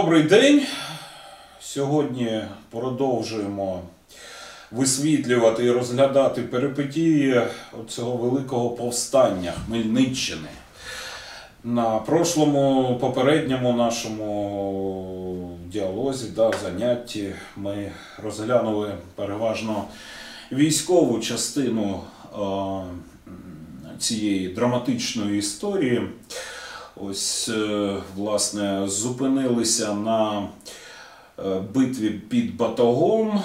Добрий день! Сьогодні продовжуємо висвітлювати і розглядати перипетії цього великого повстання Хмельниччини. На попередньому нашому діалозі, занятті ми розглянули переважно військову частину цієї драматичної історії. Ось, власне, зупинилися на битві під Батогом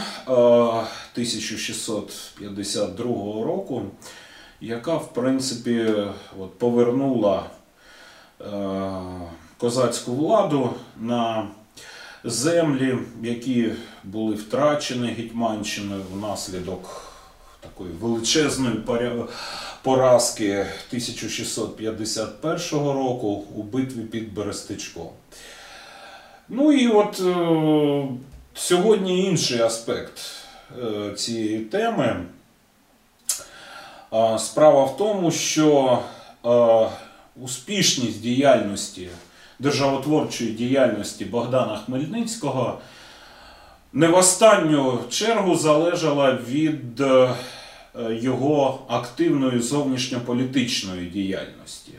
1652 року, яка, в принципі, повернула козацьку владу на землі, які були втрачені Гетьманщиною внаслідок такої величезної поразки 1651 року у битві під Берестичком. Ну і от сьогодні інший аспект цієї теми. Справа в тому, що успішність діяльності, державотворчої діяльності Богдана Хмельницького не в останню чергу залежала від його активної зовнішньополітичної діяльності.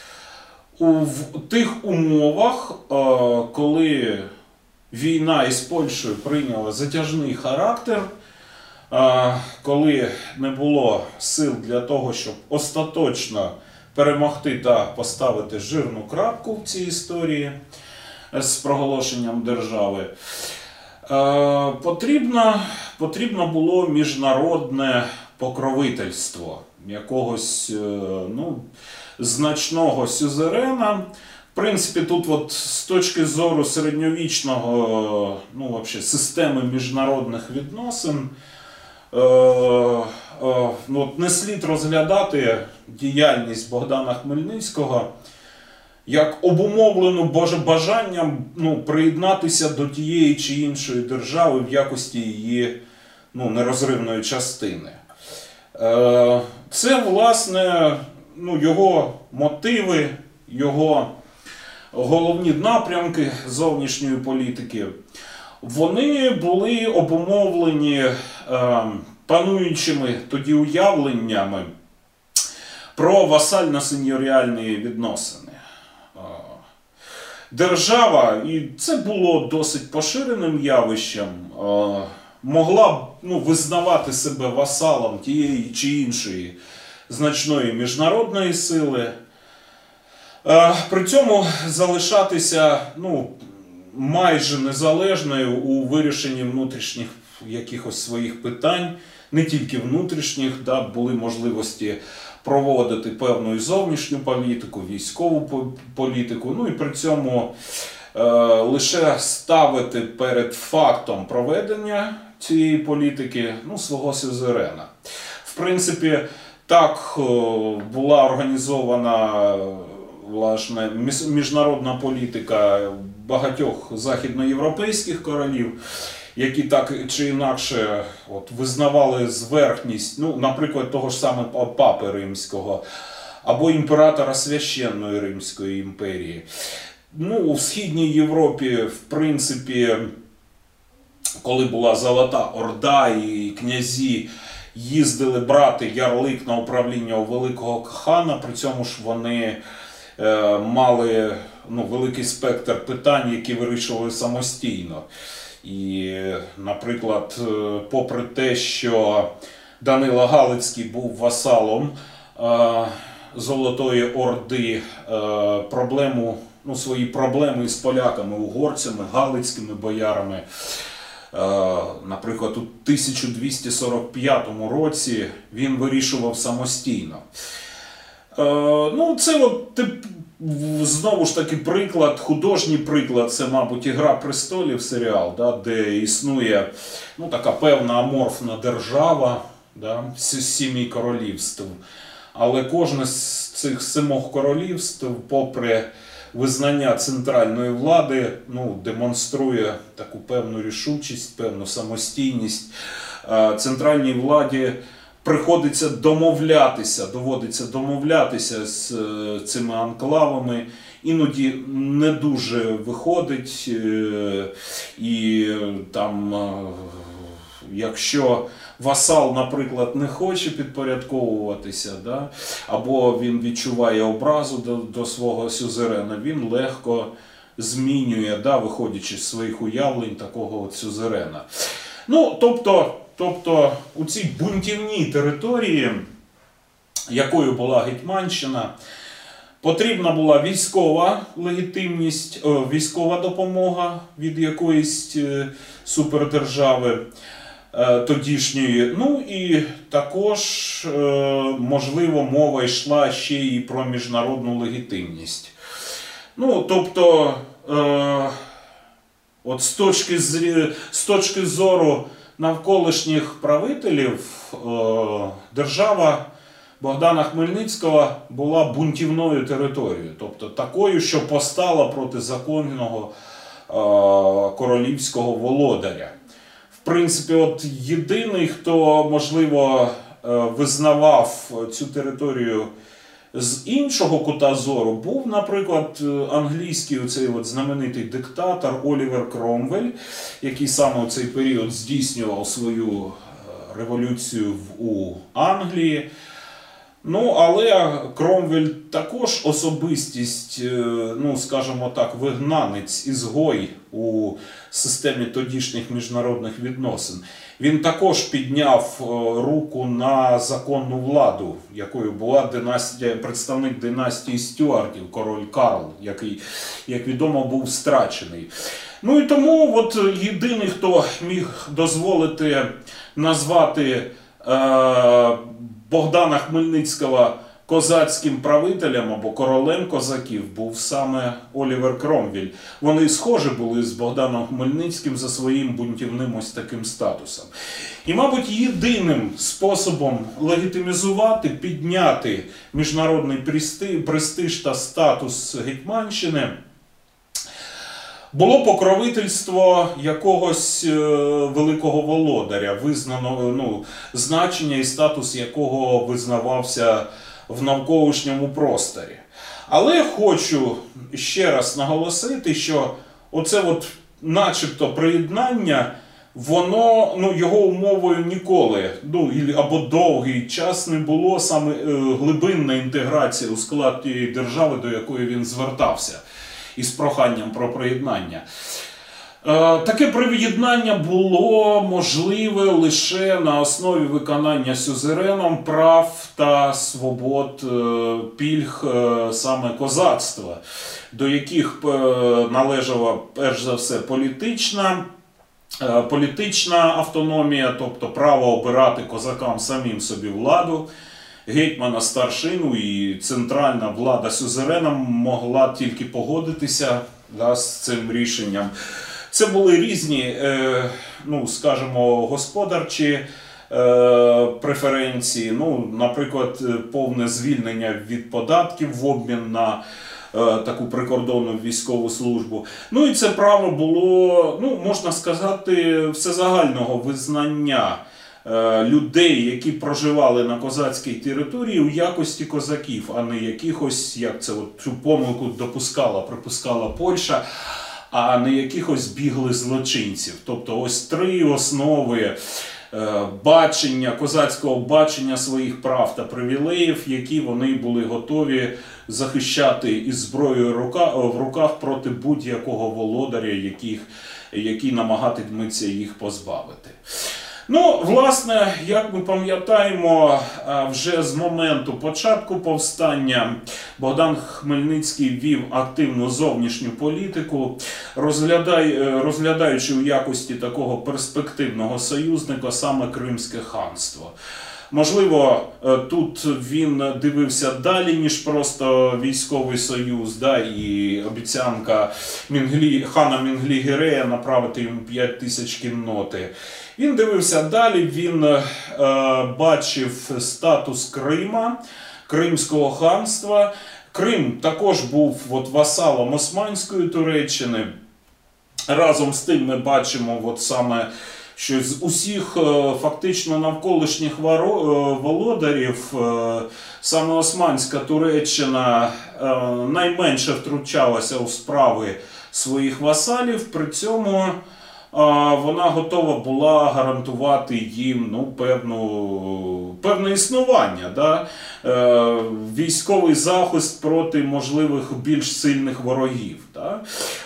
В тих умовах, коли війна із Польщею прийняла затяжний характер, коли не було сил для того, щоб остаточно перемогти та поставити жирну крапку в цій історії з проголошенням держави, потрібно було міжнародне покровительство якогось значного сюзерена. В принципі, тут з точки зору середньовічного системи міжнародних відносин не слід розглядати діяльність Богдана Хмельницького як обумовлену бажанням приєднатися до тієї чи іншої держави в якості її нерозривної частини. Це, власне, його мотиви, його головні напрямки зовнішньої політики, вони були обумовлені пануючими тоді уявленнями про васально-сеньоріальні відносини. Держава, і це було досить поширеним явищем, могла визнавати себе васалом тієї чи іншої значної міжнародної сили, при цьому залишатися майже незалежною у вирішенні внутрішніх якихось своїх питань, не тільки внутрішніх, були можливості проводити певну і зовнішню політику, військову політику, і при цьому лише ставити перед фактом проведення цієї політики свого сюзерена. В принципі, так була організована власне міжнародна політика багатьох західноєвропейських королів, які так чи інакше визнавали зверхність, наприклад, того ж саме Папи Римського, або імператора Священної Римської імперії. У Східній Європі, в принципі, коли була Золота Орда і князі їздили брати ярлик на управління у великого хана, при цьому ж вони мали великий спектр питань, які вирішували самостійно. І, наприклад, попри те, що Данило Галицький був васалом Золотої Орди, свої проблеми з поляками, угорцями, галицькими боярами, наприклад, у 1245 році він вирішував самостійно. Це знову ж таки приклад, художній приклад, це, мабуть, «Ігра престолів» серіал, де існує така певна аморфна держава, з 7 королівств. Але кожне з цих 7 королівств, попри визнання центральної влади, демонструє таку певну рішучість, певну самостійність. Центральній владі приходиться доводиться домовлятися з цими анклавами. Іноді не дуже виходить, і там, якщо васал, наприклад, не хоче підпорядковуватися, да, або він відчуває образу до свого сюзерена, він легко змінює, да, виходячи з своїх уявлень такого от сюзерена. Ну, тобто у цій бунтівній території, якою була Гетьманщина, потрібна була військова легітимність, військова допомога від якоїсь супердержави тодішньої. Ну і також, можливо, мова йшла ще і про міжнародну легітимність. Ну, тобто, от з точки зору навколишніх правителів, держава Богдана Хмельницького була бунтівною територією, тобто такою, що постала проти законного королівського володаря. В принципі, от єдиний, хто, можливо, визнавав цю територію з іншого кута зору, був, наприклад, англійський оцей от знаменитий диктатор Олівер Кромвель, який саме у цей період здійснював свою революцію у Англії. Ну, але Кромвель також особистість, ну, скажімо так, вигнанець, ізгой у системі тодішніх міжнародних відносин. Він також підняв руку на законну владу, якою була представник династії Стюартів, король Карл, який, як відомо, був страчений. Ну і тому от єдиний, хто міг дозволити назвати Богдана Хмельницького козацьким правителем або королем козаків, був саме Олівер Кромвель. Вони схожі були з Богданом Хмельницьким за своїм бунтівним ось таким статусом. І, мабуть, єдиним способом легітимізувати, підняти міжнародний престиж та статус Гетьманщини було покровительство якогось великого володаря, визнаного, значення і статус якого визнавався в навколишньому просторі. Але хочу ще раз наголосити, що оце от начебто приєднання, воно, його умовою ніколи, або довгий час не було саме глибинна інтеграція у склад тієї держави, до якої він звертався із проханням про приєднання. Таке приєднання було можливе лише на основі виконання сюзереном прав та свобод пільг саме козацтва, до яких належала перш за все політична автономія, тобто право обирати козакам самим собі владу, гетьмана, старшину, і центральна влада сюзерена могла тільки погодитися з цим рішенням. Це були різні, скажімо, господарчі преференції, наприклад, повне звільнення від податків в обмін на таку прикордонну військову службу. Ну і це право було, можна сказати, всезагального визнання людей, які проживали на козацькій території у якості козаків, а не якихось, як це цю помилку припускала Польща, а не якихось біглих злочинців. Тобто ось три основи козацького бачення своїх прав та привілеїв, які вони були готові захищати із зброєю в руках проти будь-якого володаря, який намагатиметься їх позбавити. Власне, як ми пам'ятаємо, вже з моменту початку повстання Богдан Хмельницький вів активну зовнішню політику, розглядаючи у якості такого перспективного союзника саме Кримське ханство. Можливо, тут він дивився далі, ніж просто військовий союз, і обіцянка хана Мінглі-Гірея направити йому 5000 кінноти. Він дивився далі, він бачив статус Крима, Кримського ханства. Крим також був васалом Османської Туреччини. Разом з тим ми бачимо саме, що з усіх фактично навколишніх володарів саме Османська Туреччина найменше втручалася у справи своїх васалів, при цьому вона готова була гарантувати їм певне існування, да? Військовий захист проти можливих більш сильних ворогів. Да?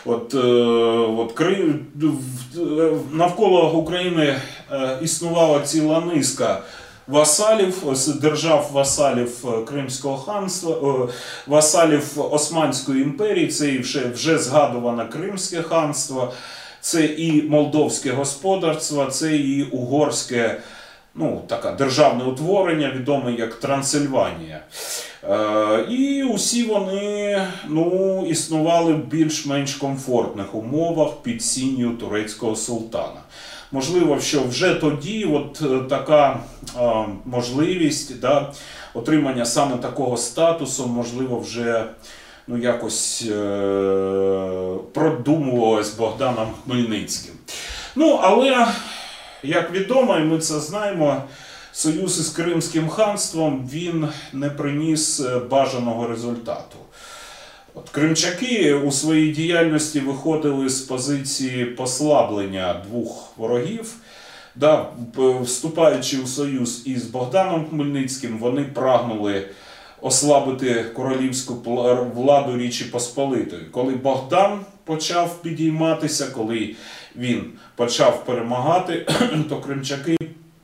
Навколо України існувала ціла низка васалів, держав-васалів Кримського ханства, васалів Османської імперії, це і вже згадуване Кримське ханство, це і молдовське господарство, це і угорське таке державне утворення, відоме як Трансильванія. І усі вони існували в більш-менш комфортних умовах під сінню турецького султана. Можливо, що вже тоді така можливість отримання саме такого статусу, можливо, вже якось продумувалось Богданом Хмельницьким. Але, як відомо, і ми це знаємо, союз із Кримським ханством, він не приніс бажаного результату. Кримчаки у своїй діяльності виходили з позиції послаблення двох ворогів. Вступаючи у союз із Богданом Хмельницьким, вони прагнули ослабити королівську владу Річі Посполитої. Коли Богдан почав підійматися, коли він почав перемагати, то кримчаки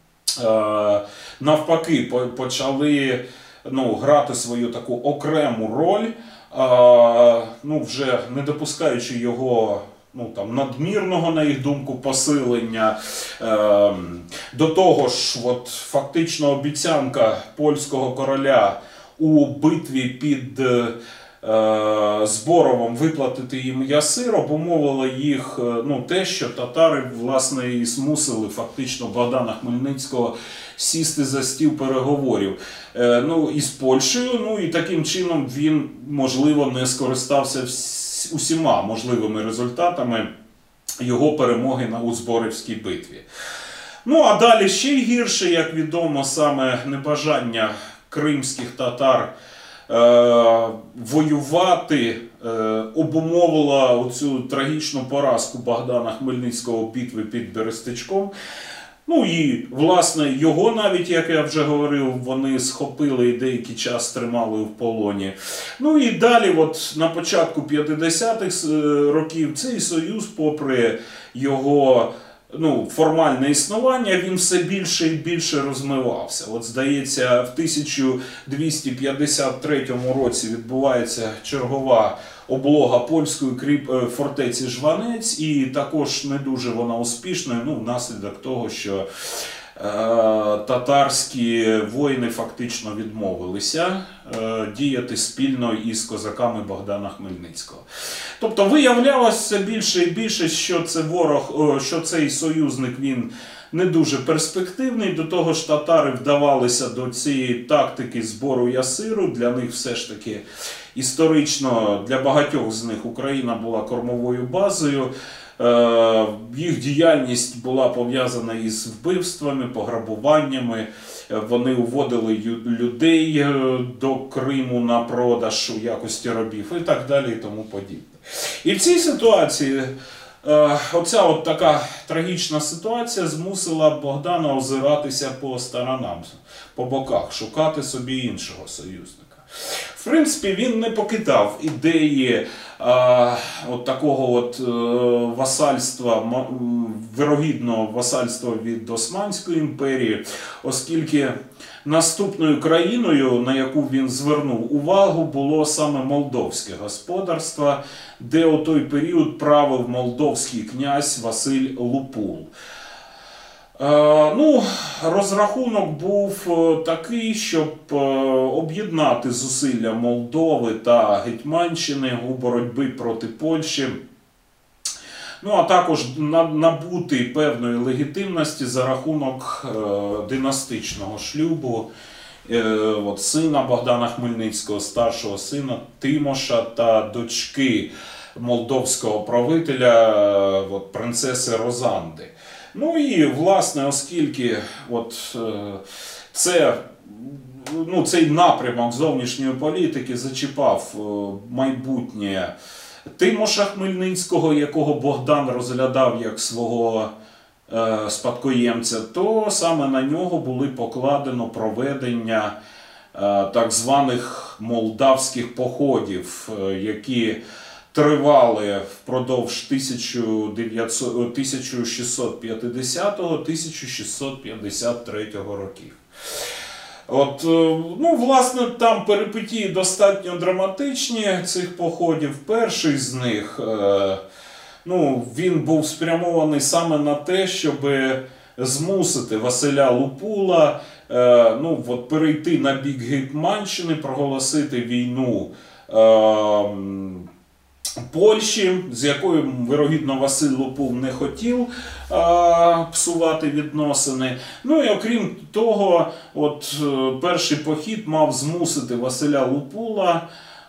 навпаки почали грати свою таку окрему роль, вже не допускаючи його надмірного, на їх думку, посилення. До того ж, фактично обіцянка польського короля у битві під Зборовом виплатити їм ясир обумовило їх те, що татари, власне, і змусили фактично Богдана Хмельницького сісти за стіл переговорів із Польщею, і таким чином він, можливо, не скористався усіма можливими результатами його перемоги у Зборівській битві. А далі ще й гірше, як відомо, саме небажання кримських татар воювати обумовила оцю трагічну поразку Богдана Хмельницького у битві під Берестичком. І, власне, його навіть, як я вже говорив, вони схопили і деякий час тримали в полоні. І далі, на початку 50-х років, цей союз, попри його формальне існування, він все більше і більше розмивався. Здається, в 1253 році відбувається чергова облога польської фортеці Жванець, і також не дуже вона успішна, внаслідок того, що татарські воїни фактично відмовилися діяти спільно із козаками Богдана Хмельницького. Тобто виявлялося більше і більше, що що цей союзник, він не дуже перспективний. До того ж, татари вдавалися до цієї тактики збору ясиру. Для них все ж таки історично, для багатьох з них Україна була кормовою базою. Їх діяльність була пов'язана із вбивствами, пограбуваннями. Вони уводили людей до Криму на продаж у якості рабів і так далі і тому подібне. І в цій ситуації оця така трагічна ситуація змусила Богдана озиратися по сторонам, по боках, шукати собі іншого союзника. В принципі, він не покидав ідеї такого васальства, вирогідного васальства від Османської імперії, оскільки наступною країною, на яку він звернув увагу, було саме молдовське господарство, де у той період правив молдовський князь Василь Лупул. Розрахунок був такий, щоб об'єднати зусилля Молдови та Гетьманщини у боротьбі проти Польщі, а також набути певної легітимності за рахунок династичного шлюбу сина Богдана Хмельницького, старшого сина Тимоша та дочки молдовського правителя, принцеси Розанди. Ну і, власне, оскільки от, цей напрямок зовнішньої політики зачіпав майбутнє Тимоша Хмельницького, якого Богдан розглядав як свого спадкоємця, то саме на нього були покладено проведення так званих молдавських походів, які тривали впродовж 1650-1653 років. От, ну, власне, там перипетії достатньо драматичні цих походів. Перший з них, він був спрямований саме на те, щоб змусити Василя Лупула перейти на бік Гетьманщини, проголосити війну Польщі, з якою, вирогідно, Василь Лупул не хотів псувати відносини. Ну і окрім того, перший похід мав змусити Василя Лупула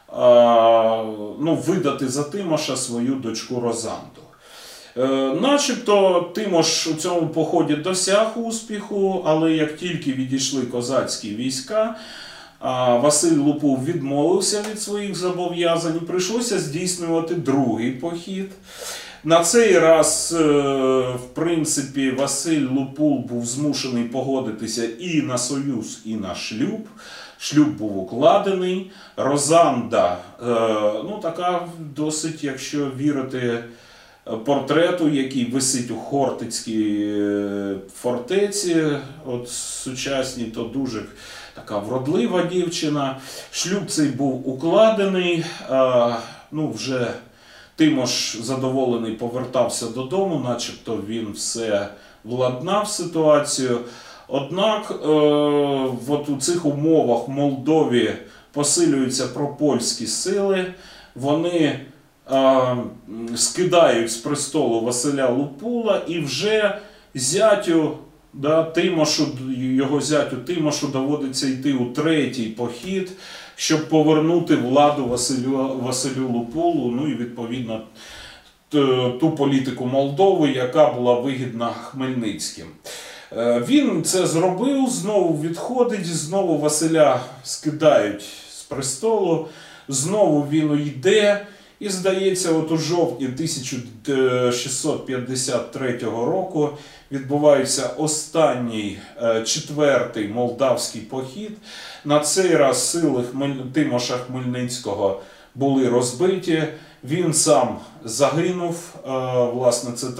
видати за Тимоша свою дочку Розанду. Начебто Тимош у цьому поході досяг успіху, але як тільки відійшли козацькі війська, Василь Лупул відмовився від своїх зобов'язань і прийшлося здійснювати другий похід. На цей раз, в принципі, Василь Лупул був змушений погодитися і на союз, і на шлюб. Шлюб був укладений. Розанда, така досить, якщо вірити портрету, який висить у Хортицькій фортеці, сучасній, то дуже така вродлива дівчина. Шлюб цей був укладений, вже Тимош задоволений повертався додому, начебто він все владнав ситуацію. Однак у цих умовах в Молдові посилюються пропольські сили, вони скидають з престолу Василя Лупула і вже його зятю Тимошу доводиться йти у третій похід, щоб повернути владу Василю Лупулу, і відповідно ту політику Молдови, яка була вигідна Хмельницьким. Він це зробив, знову відходить, знову Василя скидають з престолу, знову він йде. І, здається, у жовтні 1653 року відбувається останній, четвертий молдавський похід. На цей раз сили Тимоша Хмельницького були розбиті, він сам загинув. Власне, це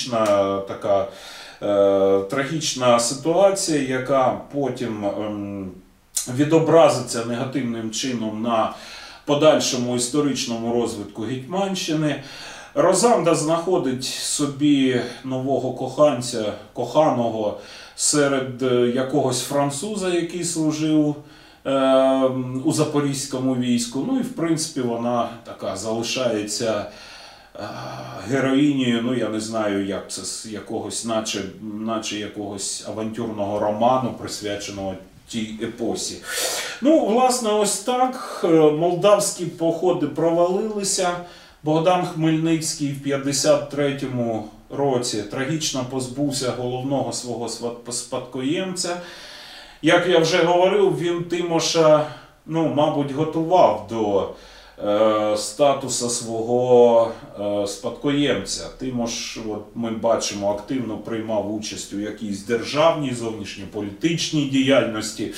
трагічна ситуація, яка потім відобразиться негативним чином на подальшому історичному розвитку Гетьманщини. Розанда знаходить собі нового коханого серед якогось француза, який служив у запорізькому війську. І, в принципі, вона така залишається героїнею, я не знаю, як це, наче якогось авантюрного роману, присвяченого тій епосі. Власне, ось так. Молдавські походи провалилися. Богдан Хмельницький в 53-му році трагічно позбувся головного свого спадкоємця. Як я вже говорив, він Тимоша, мабуть, готував до статусу свого спадкоємця. Тимош, ми бачимо, активно приймав участь у якійсь державній, зовнішньополітичній діяльності.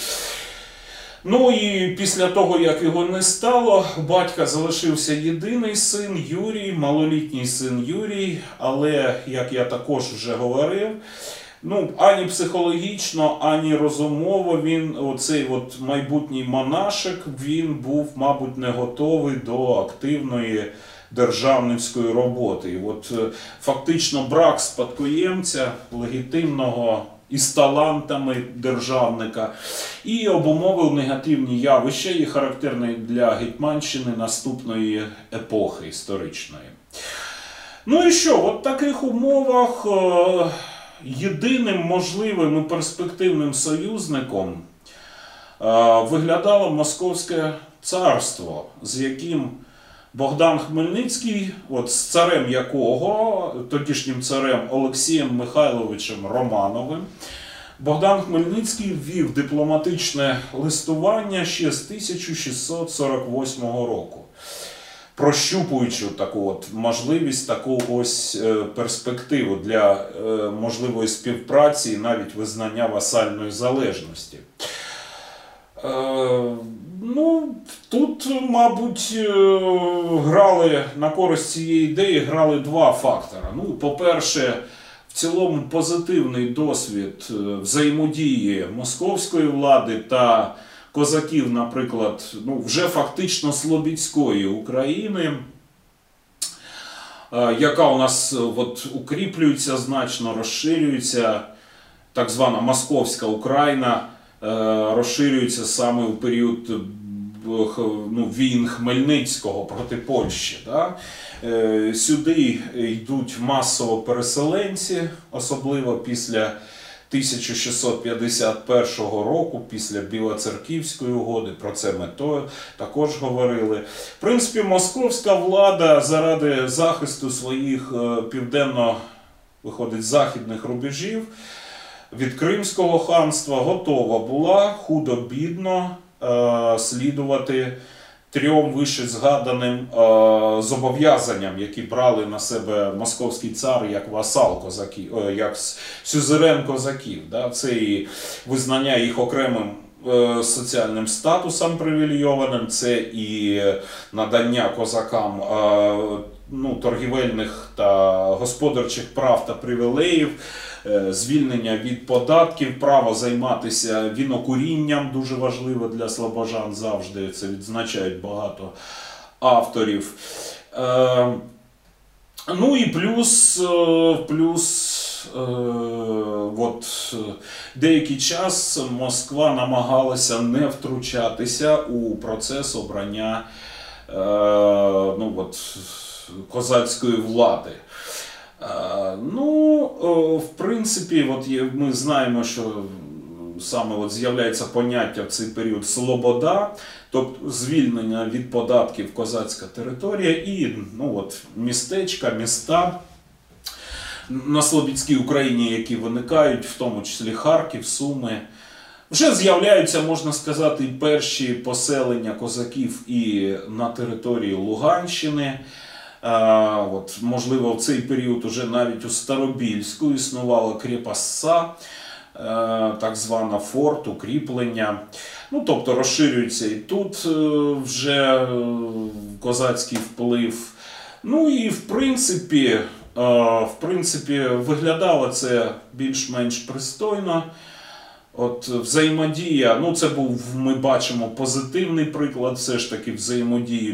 І після того, як його не стало, у батька залишився єдиний син Юрій, малолітній син Юрій, але, як я також вже говорив, ані психологічно, ані розумово оцей майбутній монашик, він був, мабуть, не готовий до активної державницької роботи. І фактично брак спадкоємця, легітимного і з талантами державника, і обумовив негативні явища, і характерні для Гетьманщини наступної епохи історичної. І що, в таких умовах єдиним можливим і перспективним союзником виглядало Московське царство, з яким Богдан Хмельницький, от з царем якого, тодішнім царем Олексієм Михайловичем Романовим, Богдан Хмельницький ввів дипломатичне листування ще з 1648 року, прощупуючи таку от можливість, таку ось перспективу для можливої співпраці і навіть визнання васальної залежності. Ну, тут, мабуть, грали на користь цієї ідеї грали два фактори. Ну, по-перше, в цілому позитивний досвід взаємодії московської влади та козаків, наприклад, ну, вже фактично Слобідської України, яка у нас от, укріплюється значно, розширюється, так звана Московська Україна, розширюється саме у період війн Хмельницького проти Польщі. Да? Сюди йдуть масово переселенці, особливо після 1651 року, після Білоцерківської угоди, про це ми також говорили. В принципі, московська влада заради захисту своїх південно-західних рубежів від Кримського ханства готова була худо-бідно слідувати трьом вище згаданим зобов'язанням, які брали на себе московський цар як васал козаків, як сюзерен козаків. Да? Це і визнання їх окремим соціальним статусом привілейованим, це і надання козакам торгівельних та господарчих прав та привілеїв, звільнення від податків, право займатися вінокурінням, дуже важливо для слобожан завжди, це відзначають багато авторів. Ну і плюс деякий час Москва намагалася не втручатися у процес обрання козацької влади. В принципі, ми знаємо, що саме з'являється поняття в цей період «слобода», тобто звільнення від податків козацька територія і містечка, міста на Слобідській Україні, які виникають, в тому числі Харків, Суми. Вже з'являються, можна сказати, і перші поселення козаків і на території Луганщини. Можливо, в цей період уже навіть у Старобільську існувала крепостца, так звана форт, укріплення. Тобто розширюється і тут вже козацький вплив. І в принципі виглядало це більш-менш пристойно. Взаємодія, це був, ми бачимо, позитивний приклад все ж таки взаємодії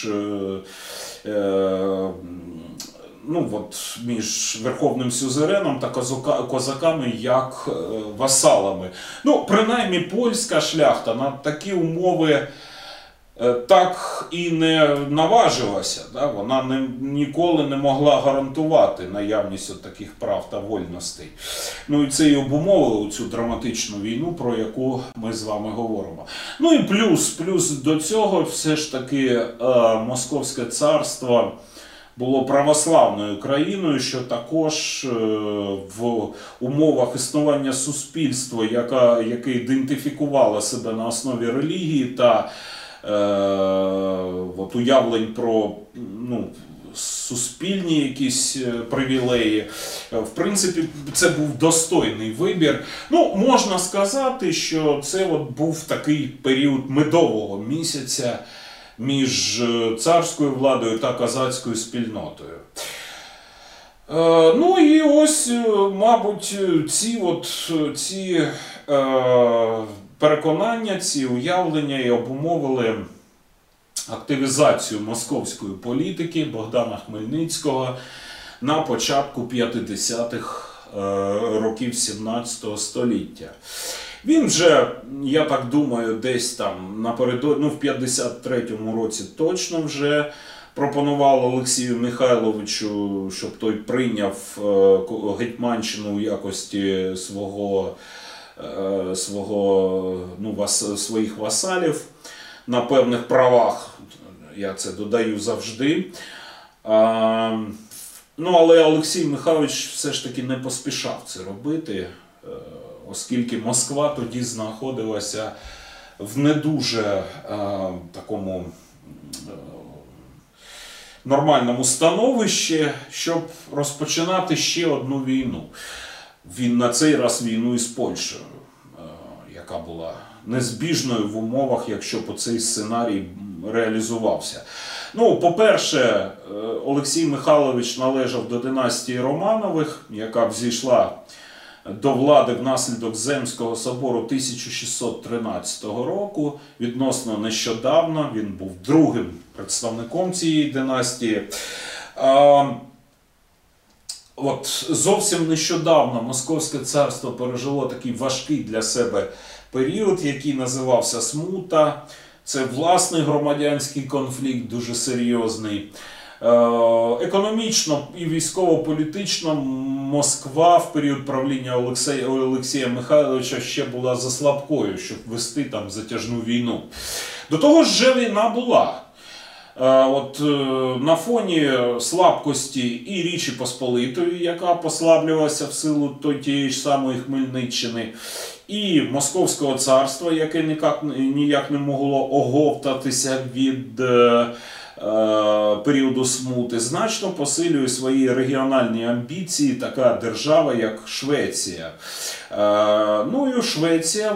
між верховним сюзереном та козаками як васалами. Принаймні польська шляхта на такі умови так і не наважилася. Да? Вона ніколи не могла гарантувати наявність таких прав та вольностей. І це і обумовило цю драматичну війну, про яку ми з вами говоримо. І плюс до цього все ж таки Московське царство було православною країною, що також в умовах існування суспільства, яке ідентифікувало себе на основі релігії та уявлень про суспільні якісь привілеї. В принципі, це був достойний вибір. Можна сказати, що це був такий період медового місяця між царською владою та козацькою спільнотою. І ось, мабуть, ці переконання, ці уявлення і обумовили активізацію московської політики Богдана Хмельницького на початку 50-х років 17 століття. Він вже, я так думаю, десь там напередодні, в 53-му році точно вже пропонував Олексію Михайловичу, щоб той прийняв Гетьманщину у якості своїх васалів на певних правах. я це додаю завжди. Ну, але Олексій Михайлович все ж таки не поспішав це робити, оскільки Москва тоді знаходилася в не дуже такому нормальному становищі, щоб розпочинати ще одну війну. Він на цей раз війну із Польщею, яка була незбіжною в умовах, якщо б цей сценарій реалізувався. Ну, по-перше, Олексій Михайлович належав до династії Романових, яка взійшла до влади внаслідок Земського собору 1613 року. Відносно нещодавно він був другим представником цієї династії. От зовсім нещодавно Московське царство пережило такий важкий для себе період, який називався Смута. Це власний громадянський конфлікт, дуже серйозний. Економічно і військово-політично Москва в період правління Олексія Михайловича ще була заслабкою, щоб вести там затяжну війну. До того ж, вже війна була. От на фоні слабкості і Річі Посполитої, яка послаблювалася в силу тієї ж самої Хмельниччини, і Московського царства, яке ніяк не могло оговтатися від періоду смути, значно посилює свої регіональні амбіції така держава, як Швеція. Ну і Швеція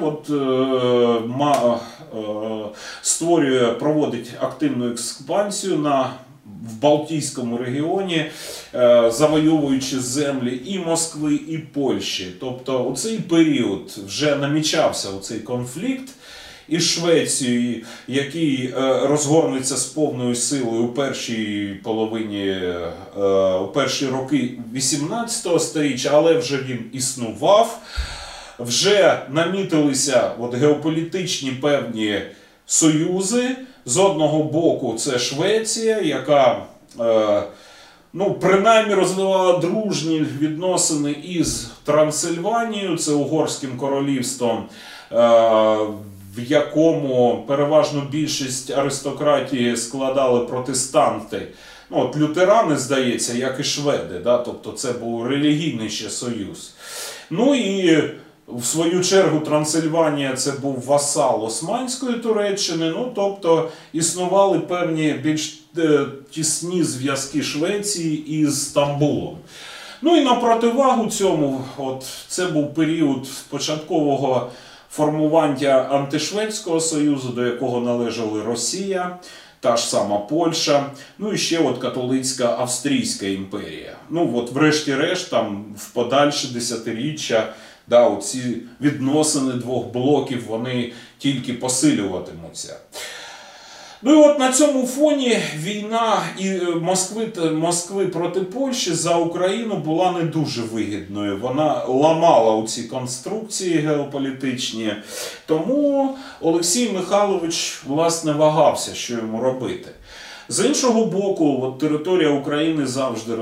проводить активну експансію в Балтійському регіоні, завойовуючи землі і Москви, і Польщі. Тобто у цей період вже намічався цей конфлікт із Швецією, який розгорнеться з повною силою у першій половині, у перші роки 18 століття, але вже він існував. Вже намітилися геополітичні певні союзи. З одного боку це Швеція, яка принаймні розвивала дружні відносини із Трансильванією, це Угорським королівством, в якому переважну більшість аристократії складали протестанти. Лютерани, здається, як і шведи, тобто це був релігійний ще союз. Ну і в свою чергу Трансильванія це був васал Османської Туреччини, тобто існували певні більш тісні зв'язки Швеції із Стамбулом. Ну і на противагу цьому, це був період початкового формування антишведського союзу, до якого належали Росія, та ж сама Польща, ну і ще католицька Австрійська імперія. Врешті-решт, там в подальші десятиріччя, ці відносини двох блоків, вони тільки посилюватимуться. Ну і на цьому фоні війна Москви проти Польщі за Україну була не дуже вигідною. Вона ламала ці конструкції геополітичні. Тому Олексій Михайлович, власне, вагався, що йому робити. З іншого боку, територія України завжди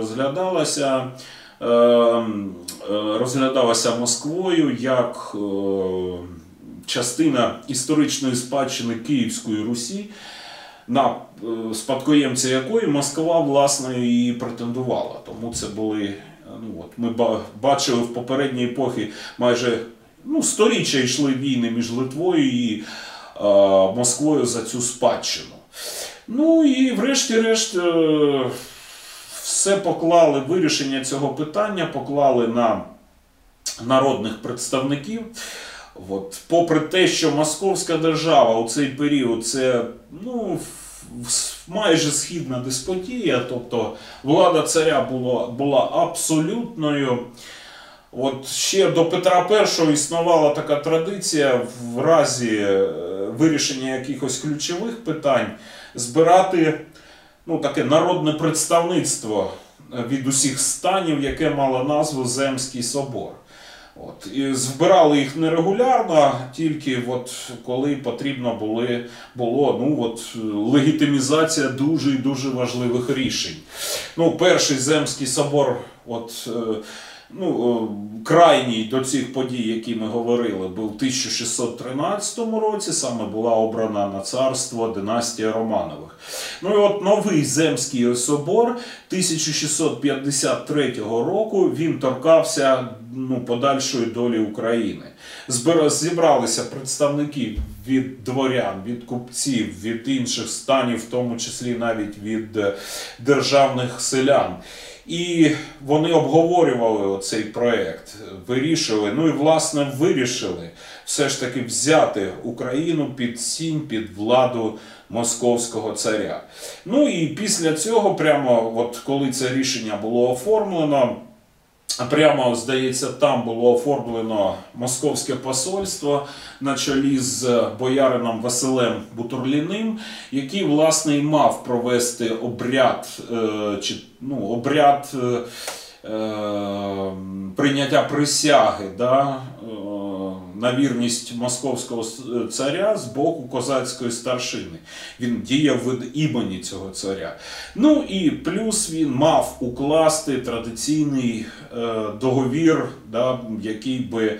розглядалася Москвою як частина історичної спадщини Київської Русі, на спадкоємця якої Москва, власне, і претендувала. Тому це були, ми бачили в попередній епохи, майже сторіччя йшли війни між Литвою і Москвою за цю спадщину. Ну і врешті-решт все поклали, вирішення цього питання поклали на народних представників. Попри те, що Московська держава у цей період це майже східна деспотія, тобто влада царя була абсолютною. Ще до Петра І існувала така традиція в разі вирішення якихось ключових питань збирати таке народне представництво від усіх станів, яке мало назву Земський собор. І збирали їх нерегулярно, тільки коли потрібно було легітимізація дуже і дуже важливих рішень. Перший Земський собор крайній до цих подій, які ми говорили, був у 1613 році, саме була обрана на царство династія Романових. І от новий Земський собор 1653 року, він торкався подальшої долі України. Зібралися представники від дворян, від купців, від інших станів, в тому числі навіть від державних селян. І вони обговорювали оцей проєкт, вирішили, власне вирішили все ж таки взяти Україну під сінь, під владу московського царя. І після цього, прямо коли це рішення було оформлено, прямо, здається, там було оформлено московське посольство на чолі з боярином Василем Бутурліним, який, власне, і мав провести обряд прийняття присяги на вірність московського царя з боку козацької старшини. Він діяв від імені цього царя. І плюс він мав укласти традиційний договір, який би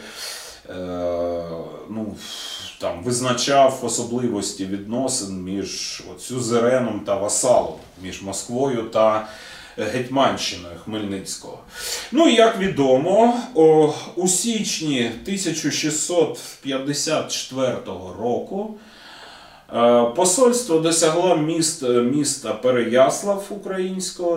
визначав особливості відносин між сюзереном та васалом, між Москвою та Гетьманщиною Хмельницького. Як відомо, у січні 1654 року посольство досягло міста Переяслав українського,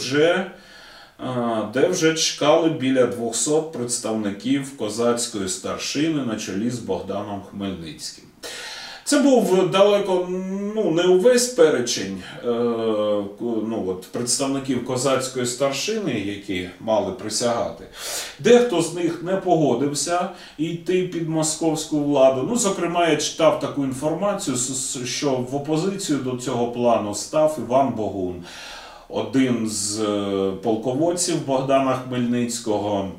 де вже чекали біля 200 представників козацької старшини на чолі з Богданом Хмельницьким. Це був далеко не увесь перечень представників козацької старшини, які мали присягати. Дехто з них не погодився йти під московську владу. Зокрема, я читав таку інформацію, що в опозицію до цього плану став Іван Богун, один з полководців Богдана Хмельницького.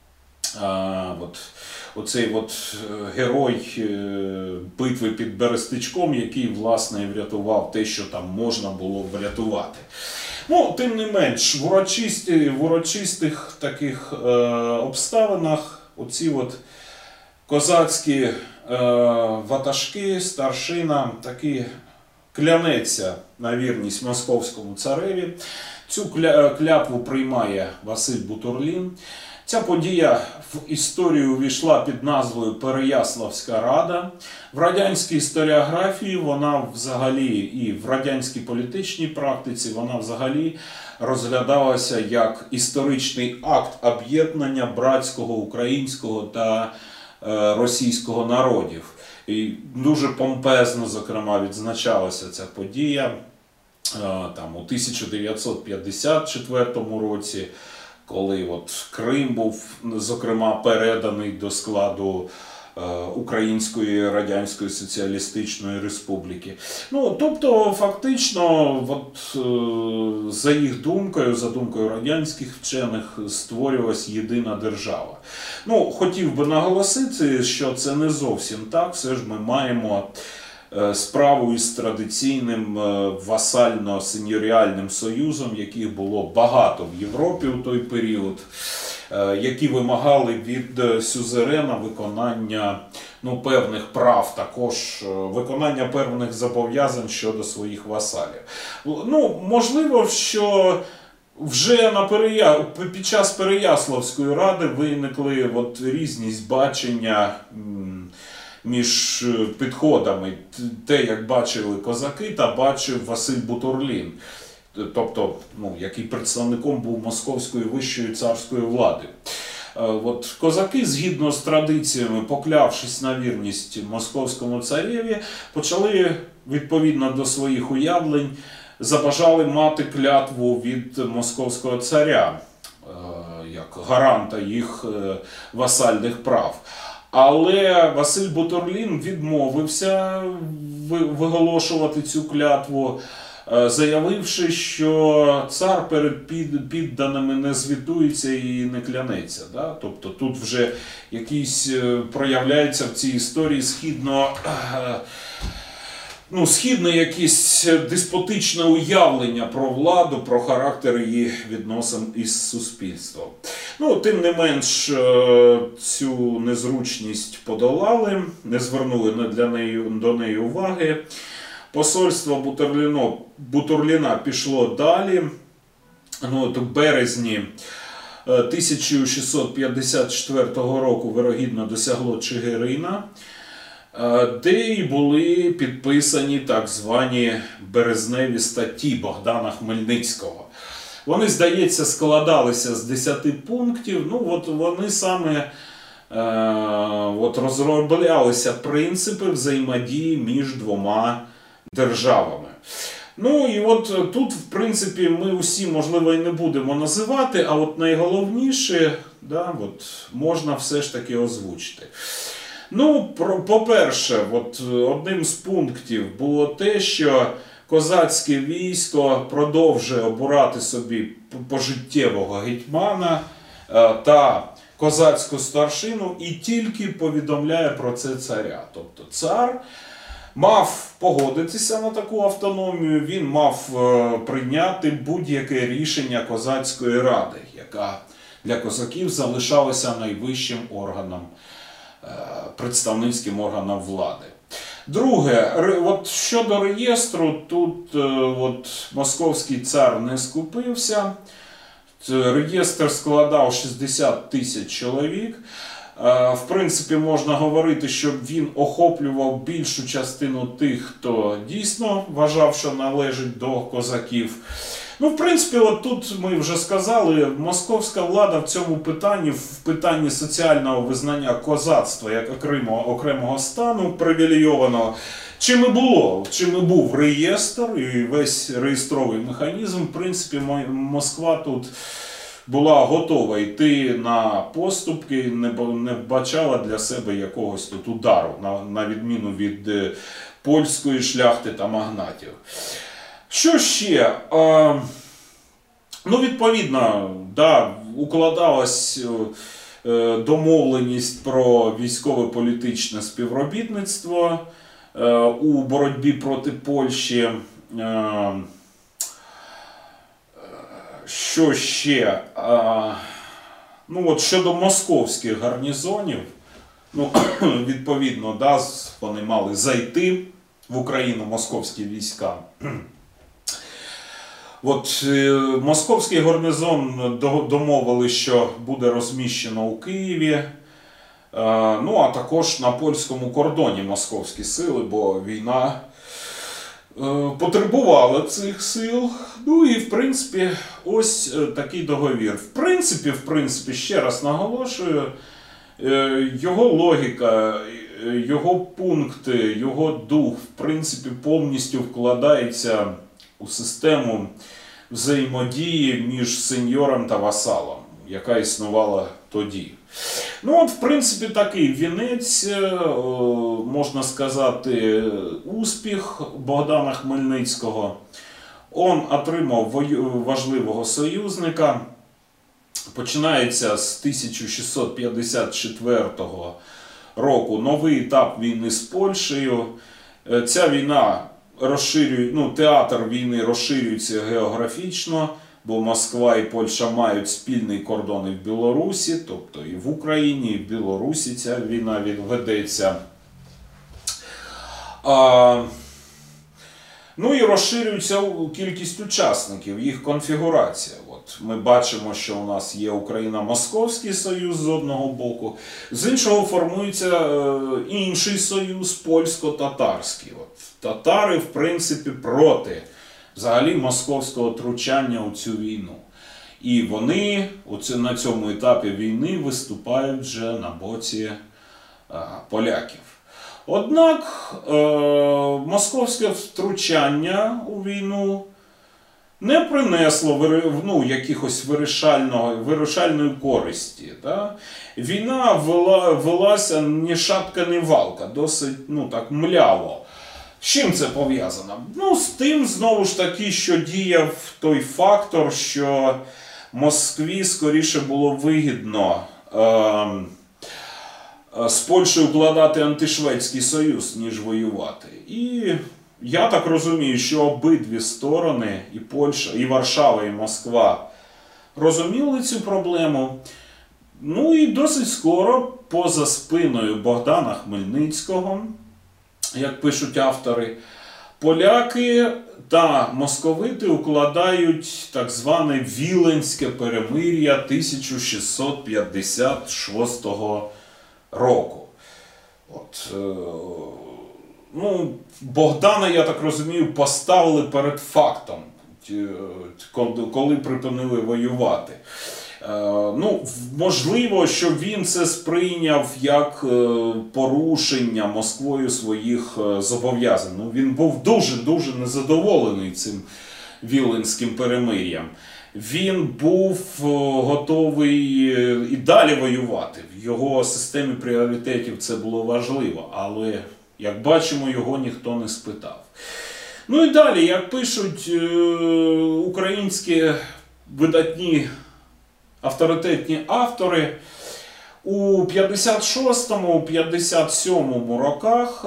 Оцей герой битви під Берестичком, який, власне, і врятував те, що там можна було врятувати. Тим не менш, в урочистих таких обставинах оці козацькі ватажки, старшина, таки клянеться на вірність московському цареві. Цю клятву приймає Василь Бутурлін. Ця подія в історію увійшла під назвою Переяславська Рада. В радянській історіографії вона взагалі і в радянській політичній практиці вона взагалі розглядалася як історичний акт об'єднання братського українського та російського народів. І дуже помпезно, зокрема, відзначалася ця подія у 1954 році, коли Крим був, зокрема, переданий до складу Української Радянської Соціалістичної Республіки. Тобто, фактично, за їх думкою, за думкою радянських вчених, створювалась єдина держава. Хотів би наголосити, що це не зовсім так, все ж ми маємо справу із традиційним васально-сеньоріальним союзом, яких було багато в Європі у той період, які вимагали від сюзерена виконання певних прав, також виконання певних зобов'язань щодо своїх васалів. Можливо, що вже під час Переяславської ради виникли різні бачення між підходами. Те, як бачили козаки, та бачив Василь Бутурлін, тобто, який представником був московської вищої царської влади. Козаки, згідно з традиціями, поклявшись на вірність московському цареві, почали, відповідно до своїх уявлень, забажали мати клятву від московського царя, як гаранта їх васальних прав. Але Василь Бутурлін відмовився виголошувати цю клятву, заявивши, що цар перед підданими не звітується і не клянеться. Тобто тут вже якийсь проявляється в цій історії східне якесь деспотичне уявлення про владу, про характер її відносин із суспільством. Ну, тим не менш, цю незручність подолали, не звернули до неї уваги. Посольство Бутурліна пішло далі. Ну, от у березні 1654 року вирогідно досягло Чигирина, де й були підписані так звані березневі статті Богдана Хмельницького. Вони, здається, складалися з 10 пунктів. Ну, от вони саме розроблялися принципи взаємодії між двома державами. Ну і от тут, в принципі, ми усі, можливо, і не будемо називати, а от найголовніше, да, от, можна все ж таки озвучити. Ну, по-перше, одним з пунктів було те, що козацьке військо продовжує обирати собі пожиттєвого гетьмана та козацьку старшину і тільки повідомляє про це царя. Тобто цар мав погодитися на таку автономію, він мав прийняти будь-яке рішення козацької ради, яка для козаків залишалася найвищим органом, представницьким органом влади. Друге, щодо реєстру, тут московський цар не скупився. Реєстр складав 60 тисяч чоловік. В принципі, можна говорити, що він охоплював більшу частину тих, хто дійсно вважав, що належить до козаків. Ну, в принципі, тут ми вже сказали, московська влада в цьому питанні, в питанні соціального визнання козацтва як окремого стану привілейованого, чим і був реєстр і весь реєстровий механізм, в принципі, Москва тут була готова йти на поступки, не бачала для себе якогось тут удару, на відміну від польської шляхти та магнатів. Що ще? Ну, відповідно, да, укладалась домовленість про військово-політичне співробітництво у боротьбі проти Польщі. Що ще? Ну, щодо московських гарнізонів, ну, відповідно, да, вони мали зайти в Україну, московські війська. Московський гарнізон домовили, що буде розміщено у Києві, ну, а також на польському кордоні московські сили, бо війна потребувала цих сил. Ну і, в принципі, ось такий договір. В принципі, ще раз наголошую, його логіка, його пункти, його дух, в принципі, повністю вкладається у систему взаємодії між сеньором та васалом, яка існувала тоді. Ну, в принципі, такий вінець, можна сказати, успіх Богдана Хмельницького. Он отримав важливого союзника. Починається з 1654 року новий етап війни з Польщею. Ця війна театр війни розширюється географічно, бо Москва і Польща мають спільний кордон і в Білорусі, тобто і в Україні, і в Білорусі ця війна ведеться. Ну і розширюється кількість учасників, їх конфігурація. Ми бачимо, що у нас є Україно-Московський союз з одного боку, з іншого формується інший союз, польсько-татарський. Татари, в принципі, проти взагалі московського втручання у цю війну. І вони на цьому етапі війни виступають вже на боці поляків. Однак московське втручання у війну не принесло якихось вирішальної користі. Да? Війна велася ні шапка, ні валка, досить так мляво. З чим це пов'язано? Ну, з тим, знову ж таки, що діяв той фактор, що Москві скоріше було вигідно з Польщею укладати антишведський союз, ніж воювати. І я так розумію, що обидві сторони, і Польща, і Варшава, і Москва, розуміли цю проблему. Ну і досить скоро, поза спиною Богдана Хмельницького, як пишуть автори, поляки та московити укладають так зване Віленське перемир'я 1656 року. Ну, Богдана, я так розумію, поставили перед фактом, коли припинили воювати. Ну, можливо, що він це сприйняв як порушення Москвою своїх зобов'язань. Ну, він був дуже-дуже незадоволений цим Віленським перемир'ям. Він був готовий і далі воювати. В його системі пріоритетів це було важливо, але, як бачимо, його ніхто не спитав. Ну і далі, як пишуть українські видатні авторитетні автори, у 56-57 роках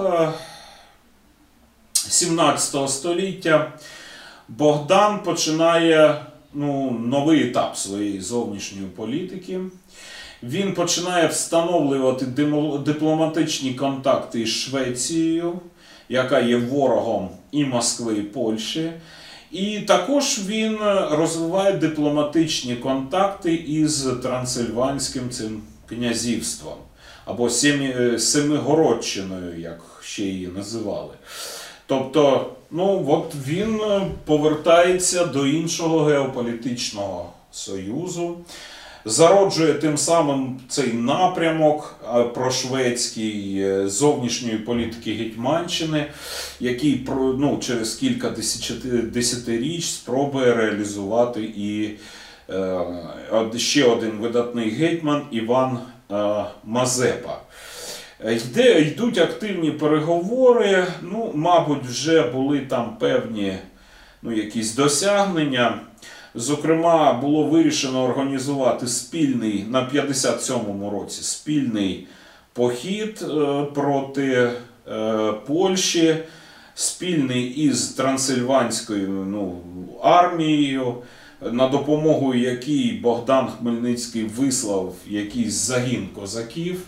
17 століття Богдан починає новий етап своєї зовнішньої політики. Він починає встановлювати дипломатичні контакти із Швецією, яка є ворогом і Москви, і Польщі. І також він розвиває дипломатичні контакти із Трансильванським цим князівством, або Семигородщиною, як ще її називали. Тобто, він повертається до іншого геополітичного союзу, зароджує тим самим цей напрямок прошведський зовнішньої політики Гетьманщини, який через кілька десятиріч спробує реалізувати і ще один видатний гетьман Іван Мазепа. Йдуть активні переговори, мабуть, вже були там певні якісь досягнення. Зокрема, було вирішено організувати спільний, на 57-му році, спільний похід проти Польщі, спільний із Трансильванською армією, на допомогу якій Богдан Хмельницький вислав якийсь загін козаків.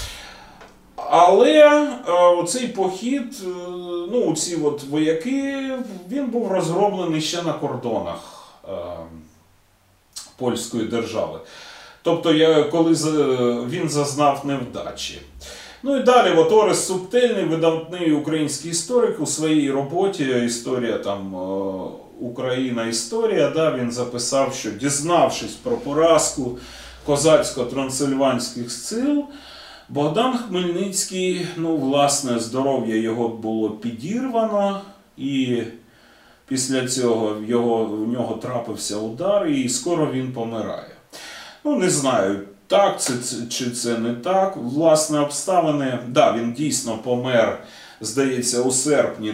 Але цей похід, ці вояки, він був розроблений ще на кордонах польської держави. Тобто, коли він зазнав невдачі. Ну і далі, Орес Субтельний, видатний український історик, у своїй роботі «Історія Україна. Історія», він записав, що дізнавшись про поразку козацько-трансильванських сил, Богдан Хмельницький, власне, здоров'я його було підірвано, і після цього в нього трапився удар, і скоро він помирає. Не знаю, так це чи це не так. Власне, обставини, він дійсно помер, здається, у серпні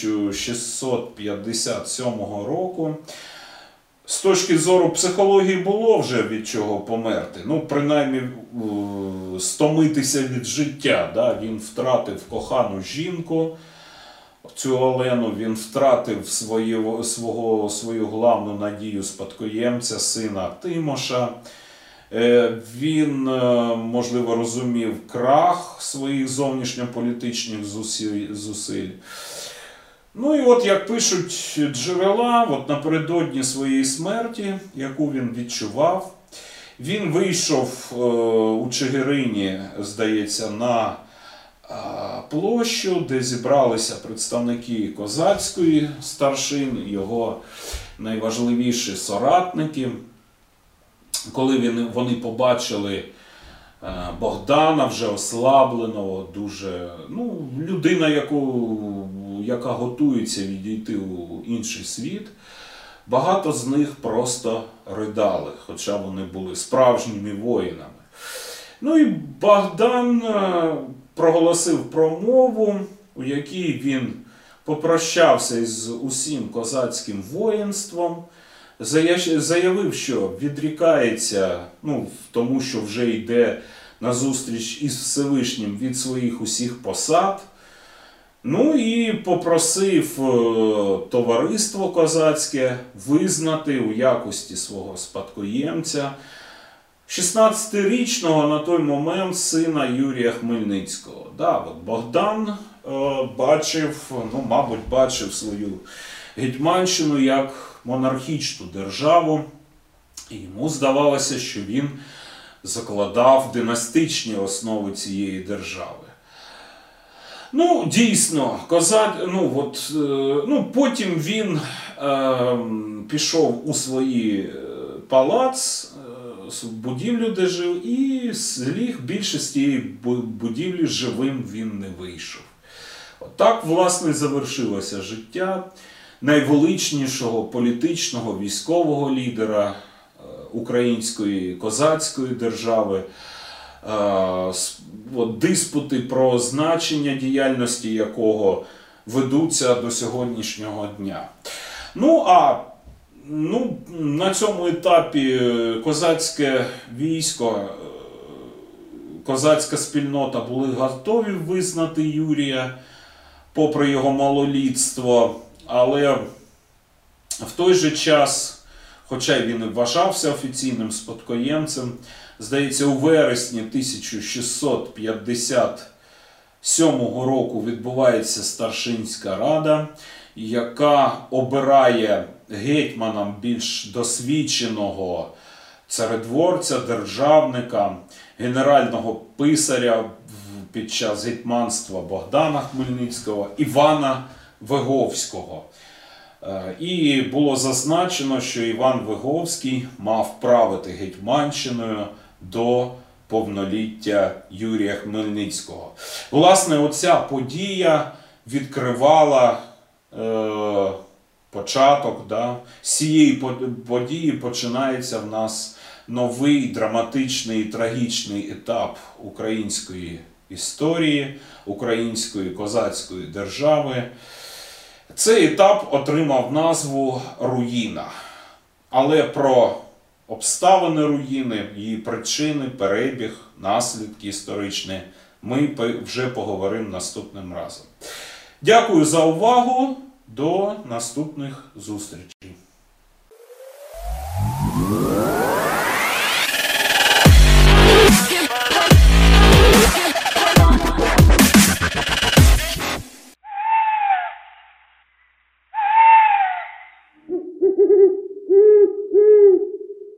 1657 року. З точки зору психології було вже від чого померти. Принаймні, стомитися від життя. Він втратив кохану жінку, цю Олену, він втратив свою главну надію спадкоємця, сина Тимоша. Він, можливо, розумів крах своїх зовнішньополітичних зусиль. Як пишуть джерела, напередодні своєї смерті, яку він відчував, він вийшов у Чигирині, здається, на площу, де зібралися представники козацької старшини, його найважливіші соратники. Коли вони побачили Богдана, вже ослабленого, дуже, людина, яка готується відійти у інший світ, багато з них просто ридали, хоча вони були справжніми воїнами. І Богдан проголосив промову, у якій він попрощався з усім козацьким воїнством, заявив, що відрікається, тому що вже йде на зустріч із Всевишнім від своїх усіх посад. І попросив товариство козацьке визнати у якості свого спадкоємця 16-річного на той момент сина Юрія Хмельницького. Да, от Богдан бачив, ну, мабуть, бачив свою Гетьманщину як монархічну державу. І йому здавалося, що він закладав династичні основи цієї держави. Ну, дійсно, потім він пішов у свої палац, будівлю, де жив, і зліг більше з тієї будівлі живим він не вийшов. Так, власне, завершилося життя найвеличнішого політичного, військового лідера української козацької держави, диспути про значення діяльності якого ведуться до сьогоднішнього дня. На цьому етапі козацьке військо, козацька спільнота були готові визнати Юрія, попри його малолітство, але в той же час, хоча він і вважався офіційним спадкоємцем, здається, у вересні 1657 року відбувається Старшинська рада, яка обирає гетьманом більш досвідченого царедворця, державника, генерального писаря під час гетьманства Богдана Хмельницького, Івана Виговського. І було зазначено, що Іван Виговський мав правити Гетьманщиною до повноліття Юрія Хмельницького. Власне, оця подія відкривала початок. З цієї події починається в нас новий драматичний і трагічний етап української історії, української козацької держави. Цей етап отримав назву «Руїна». Але про обставини руїни, її причини, перебіг, наслідки історичні ми вже поговоримо наступним разом. Дякую за увагу. До наступних зустрічей.